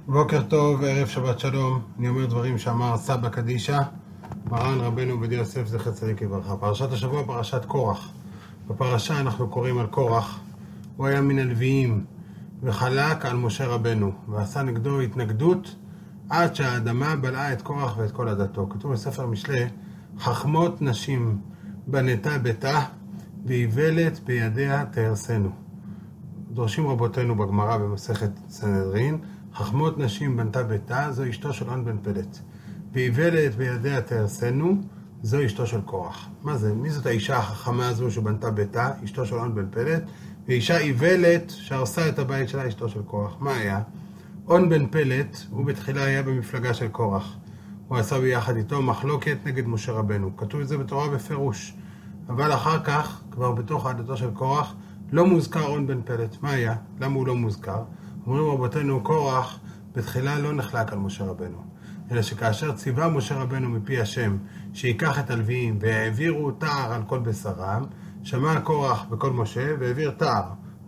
בוקר טוב, ערב שבת שלום. אני אומר דברים שאמר סבא קדישה, מרן רבנו עובדיה יוסף זכר צדיק לברכה. פרשת השבוע, פרשת קורח. בפרשה אנחנו קוראים על קורח. הוא היה מן הלוויים וחלק על משה רבנו ועשה נגדו התנגדות עד שהאדמה בלעה את קורח ואת כל עדתו. כתוב בספר משלי, חכמות נשים בנתה ביתה ואיוולת בידיה תהרסנו. דורשים רבותינו בגמרא במסכת סנהדרין, חכמות נשים בנתה ביתה, זו אשתו של און בן פלט. ואיוולת בידיה תהרסנו, זו אשתו של קורח. מה זה? מי זאת האישה החכמה הזו שבנתה ביתה, אשתו של און בן פלט? ואישה איוולת שהרסה את הבית שלה, אשתו של קורח. מה היה? און בן פלט, הוא בתחילה היה במפלגה של קורח. הוא עשה ביחד איתו מחלוקת נגד משה רבנו. כתוב את זה בתורה בפירוש. אבל אחר כך, כבר בתוך עדתו של קורח, לא מוזכר און בן פלט. מה היה? למה הוא לא מוזכר? אומרים רבותינו, קורח בתחילה לא נחלק על משה רבנו, אלא שכאשר ציווה משה רבנו מפי השם שיקח את הלוויים והעבירו תער על כל בשרם, שמע קורח בכל משה והעביר תער.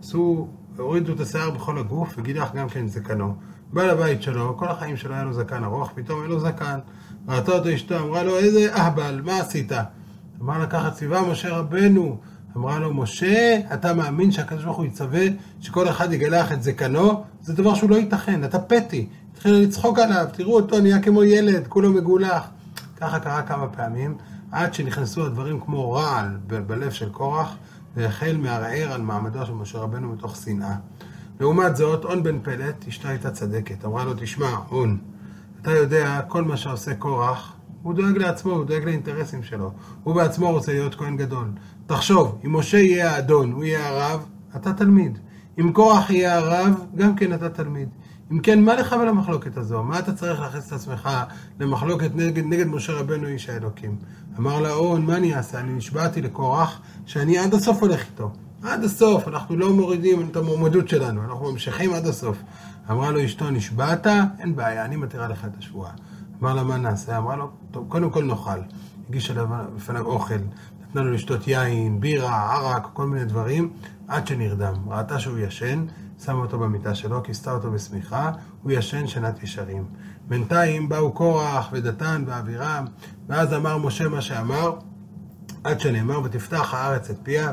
הורידו את השיער בכל הגוף וגידח גם כן זקנו. בא לבית שלו, כל החיים שלו היה לו זקן ארוך, פתאום היה לו זקן. ראתה אותו אשתו, אמרה לו, איזה אהבל, מה עשית? אמר לה ככה, ציווה משה רבנו. אמרה לו, משה, אתה מאמין שהקדוש ברוך הוא יצווה שכל אחד יגלח את זקנו? זה דבר שהוא לא ייתכן, אתה פתי. התחילה לצחוק עליו, תראו אותו, נהיה כמו ילד, כולו מגולח. ככה קרה כמה פעמים, עד שנכנסו הדברים כמו רעל בלב של קורח, והחל מערער על מעמדו של משה רבנו מתוך שנאה. לעומת זאת, און בן פלט, אשתה הייתה צדקת. אמרה לו, תשמע, און, אתה יודע, כל מה שעושה קורח, הוא דואג לעצמו, הוא דואג לאינטרסים שלו. הוא בעצמו רוצה להיות כהן גדול. תחשוב, אם משה יהיה האדון, הוא יהיה הרב, אתה תלמיד. אם קורח יהיה הרב, גם כן אתה תלמיד. אם כן, מה לך ולמחלוקת הזו? מה אתה צריך להכניס את עצמך למחלוקת נגד משה רבנו איש האלוקים? אמר לה, און, מה אני אעשה? אני נשבעתי לקורח שאני עד הסוף הולך איתו. עד הסוף, אנחנו לא מורידים את המועמדות שלנו, אנחנו ממשיכים עד הסוף. אמרה לו, אשתו, נשבעת? אין בעיה, אני מתירה לך את השבועה. אמר לה, מה נעשה? אמרה לו, טוב, קודם כל נאכל. הגישה לפניו אוכל, נתנה לו לשתות יין, בירה, ערק, כל מיני דברים, עד שנרדם. ראתה שהוא ישן, שמה אותו במיטה שלו, כיסתה אותו בשמיכה, הוא ישן שנת ישרים. בינתיים באו קורח ודתן ואבירם, ואז אמר משה מה שאמר, עד שנאמר, ותפתח הארץ את פיה,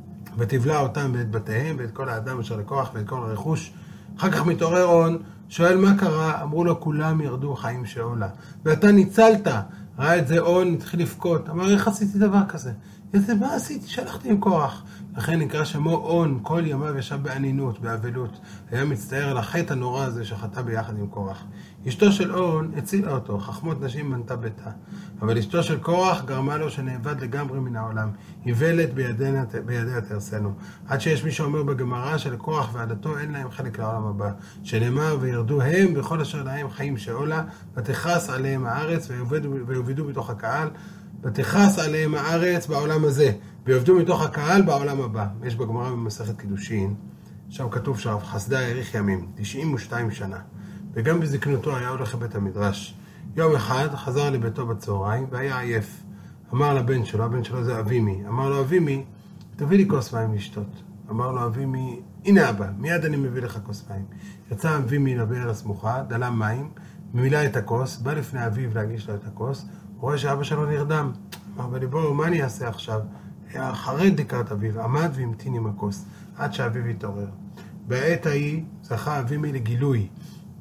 ותבלע אותם ואת בתיהם, ואת כל האדם אשר לקורח ואת כל הרכוש. אחר כך מתעורר און, שואל מה קרה, אמרו לו כולם ירדו חיים שאולה. ואתה ניצלת, ראה את זה און, התחיל לבכות, אמר איך עשיתי דבר כזה? מה עשיתי? שלחתי עם קורח. לכן נקרא שמו און, כל ימיו ישב בענינות, באבלות. היה מצטער על החטא הנורא הזה שחטא ביחד עם קורח. אשתו של און הצילה אותו, חכמות נשים בנתה ביתה. אבל אשתו של קורח גרמה לו שנאבד לגמרי מן העולם. איוולת בידיה תהרסנו. עד שיש מי שאומר בגמרא שלקורח ועדתו אין להם חלק לעולם הבא. שנאמר וירדו הם וכל אשר להם חיים שאולה, ותכעס עליהם הארץ ויובדו בתוך הקהל. ותכעס עליהם הארץ בעולם הזה, ויעבדו מתוך הקהל בעולם הבא. יש בגמרא במסכת קידושין, שם כתוב שהרב חסדא האריך ימים, 92 שנה, וגם בזקנותו היה הולך לבית המדרש. יום אחד חזר לביתו בצהריים והיה עייף. אמר לבן שלו, הבן שלו זה אבימי, אמר לו, אבימי, תביא לי כוס מים לשתות. אמר לו אבימי, הנה אבא, מיד אני מביא לך כוס מים. יצא אבימי לבאר הסמוכה, דלה מים, מילא את הכוס, בא לפני אביו להגיש לו את הכוס, הוא רואה שאבא שלו נרדם. אמר בליבו, מה אני אעשה עכשיו? היה חרד לקראת אביו, עמד והמתין עם הכוס, עד שאביו התעורר. בעת ההיא זכה אבימי לגילוי.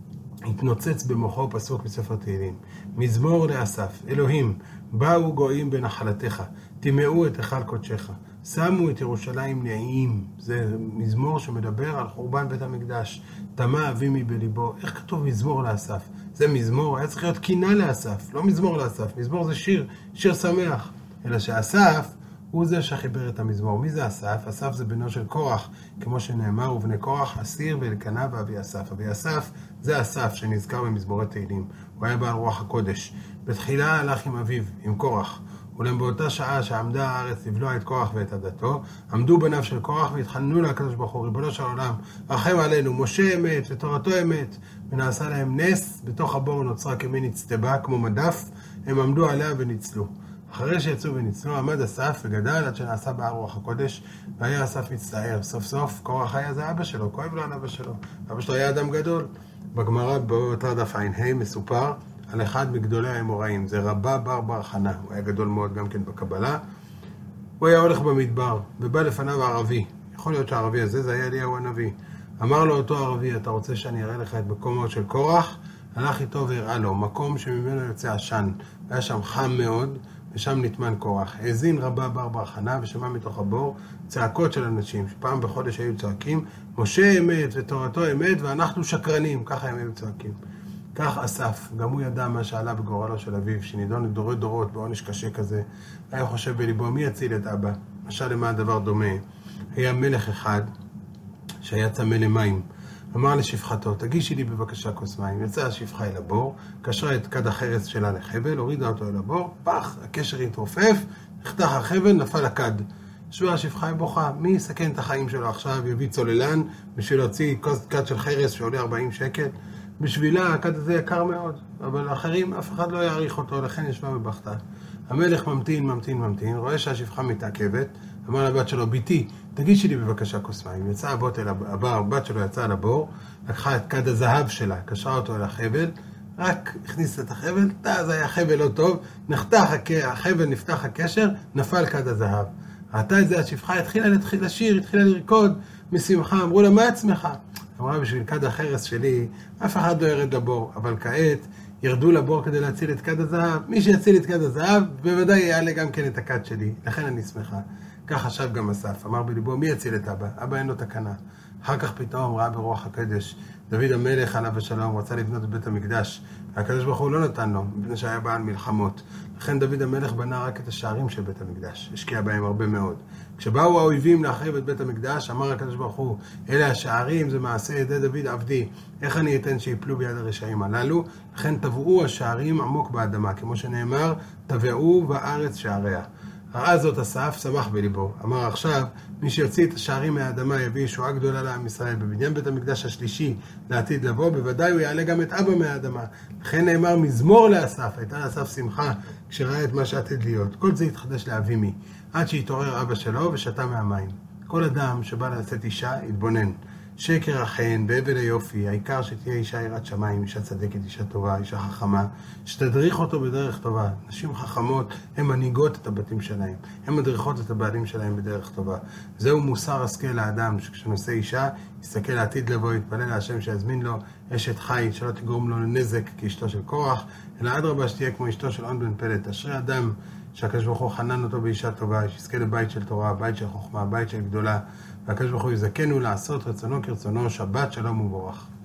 התנוצץ במוחו פסוק מספר תהילים. מזמור לאסף, אלוהים, באו גויים בנחלתך, תימאו את היכל קודשך, שמו את ירושלים נעים. זה מזמור שמדבר על חורבן בית המקדש. תמה אבימי בליבו. איך כתוב מזמור לאסף? זה מזמור, היה צריך להיות קינה לאסף, לא מזמור לאסף. מזמור זה שיר, שיר שמח. אלא שאסף הוא זה שחיבר את המזמור. מי זה אסף? אסף זה בנו של קורח, כמו שנאמר, ובני קורח אסיר ואלקנה ואבי אסף. אבי אסף זה אסף שנזכר במזמורי תהילים. הוא היה בעל רוח הקודש. בתחילה הלך עם אביו, עם קורח. אולם באותה שעה שעמדה הארץ לבלוע את קורח ואת עדתו, עמדו בניו של קורח והתחננו לקדוש ברוך הוא, ריבונו של עולם, רחם עלינו, משה אמת ותורתו אמת, ונעשה להם נס, בתוך הבור נוצרה כמין הצטבה, כמו מדף, הם עמדו עליה וניצלו. אחרי שיצאו וניצלו, עמד אסף וגדל עד שנעשה בהר רוח הקודש, והיה אסף מצטער. סוף סוף קורח היה זה אבא שלו, כואב לו על אבא שלו. אבא שלו היה אדם גדול. בגמרא באותו דף ע"ה מסופר על אחד מגדולי האמוראים, זה רבא בר חנה, הוא היה גדול מאוד גם כן בקבלה. הוא היה הולך במדבר, ובא לפניו ערבי. יכול להיות שהערבי הזה זה היה אליהו הנביא. אמר לו אותו ערבי, אתה רוצה שאני אראה לך את מקומו של קורח? הלך איתו והראה לו, מקום שממנו יוצא עשן. היה שם חם מאוד, ושם נטמן קורח. האזין רבא בר חנה ושמע מתוך הבור צעקות של אנשים, שפעם בחודש היו צועקים, משה אמת ותורתו אמת ואנחנו שקרנים, ככה הם היו צועקים. כך אסף, גם הוא ידע מה שעלה בגורלו של אביו, שנידון לדורי דורות בעונש קשה כזה. היה חושב בליבו, מי יציל את אבא? משל למה הדבר דומה? היה מלך אחד שהיה צמא למים. אמר לשפחתו, תגישי לי בבקשה כוס מים. יצאה השפחה אל הבור, קשרה את כד החרס שלה לחבל, הורידה אותו אל הבור, פח, הקשר התרופף, נחתך החבל, נפל הכד. שוב השפחה בוכה, מי יסכן את החיים שלו עכשיו, יביא צוללן בשביל להוציא כד של חרס שעולה 40 שקל? בשבילה הכד הזה יקר מאוד, אבל לאחרים אף אחד לא יעריך אותו, לכן ישבה בבכתה. המלך ממתין, רואה שהשפחה מתעכבת, אמר לבת שלו, ביתי, תגישי לי בבקשה כוס מים. יצאה הבת שלו יצאה אל הבור, לקחה את כד הזהב שלה, קשרה אותו אל החבל, רק הכניסה את החבל, אז היה חבל לא טוב, נחתך החבל, נפתח הקשר, נפל כד הזהב. ראתה את זה, השפחה התחילה לשיר, התחילה לרקוד משמחה, אמרו לה, מה את שמחה? אמרה, בשביל כד החרס שלי, אף אחד לא ירד לבור, אבל כעת ירדו לבור כדי להציל את כד הזהב. מי שיציל את כד הזהב, בוודאי יעלה גם כן את הכד שלי, לכן אני שמחה. כך חשב גם אסף, אמר בליבו, מי יציל את אבא? אבא אין לו תקנה. אחר כך פתאום ראה ברוח הקודש, דוד המלך עליו השלום רצה לבנות את בית המקדש, והקדוש ברוך הוא לא נתן לו, מפני שהיה בעל מלחמות. לכן דוד המלך בנה רק את השערים של בית המקדש, השקיע בהם הרבה מאוד. כשבאו האויבים להחריב את בית המקדש, אמר הקדוש ברוך הוא, אלה השערים, זה מעשה ידי דוד עבדי, איך אני אתן שיפלו ביד הרשעים הללו? לכן טבעו השערים עמוק באדמה, כמו שנאמר, טבעו בארץ שעריה. ראה זאת אסף, שמח בליבו. אמר עכשיו, מי שיוציא את השערים מהאדמה יביא ישועה גדולה לעם ישראל. בבניין בית המקדש השלישי לעתיד לבוא, בוודאי הוא יעלה גם את אבא מהאדמה. לכן נאמר מזמור לאסף, הייתה לאסף שמחה כשראה את מה שעתיד להיות. כל זה התחדש לאבימי, עד שהתעורר אבא שלו ושתה מהמים. כל אדם שבא לשאת אישה התבונן. שקר החן, בהבל היופי, העיקר שתהיה אישה יראת שמיים, אישה צדקת, אישה טובה, אישה חכמה, שתדריך אותו בדרך טובה. נשים חכמות הן מנהיגות את הבתים שלהם, הן מדריכות את הבעלים שלהם בדרך טובה. זהו מוסר השכל לאדם, שכשנושא אישה, יסתכל לעתיד לבוא, יתפלל להשם שיזמין לו אשת חיל, שלא תגרום לו לנזק כאשתו של קורח, אלא אדרבה שתהיה כמו אשתו של און בן פלט. אשרי אדם שהקדוש ברוך הוא חנן אותו באישה טובה, שיזכה לבית של תורה, בית של חוכמה, בית של גדולה, והקדוש ברוך הוא יזכנו לעשות רצונו כרצונו, שבת שלום וברך.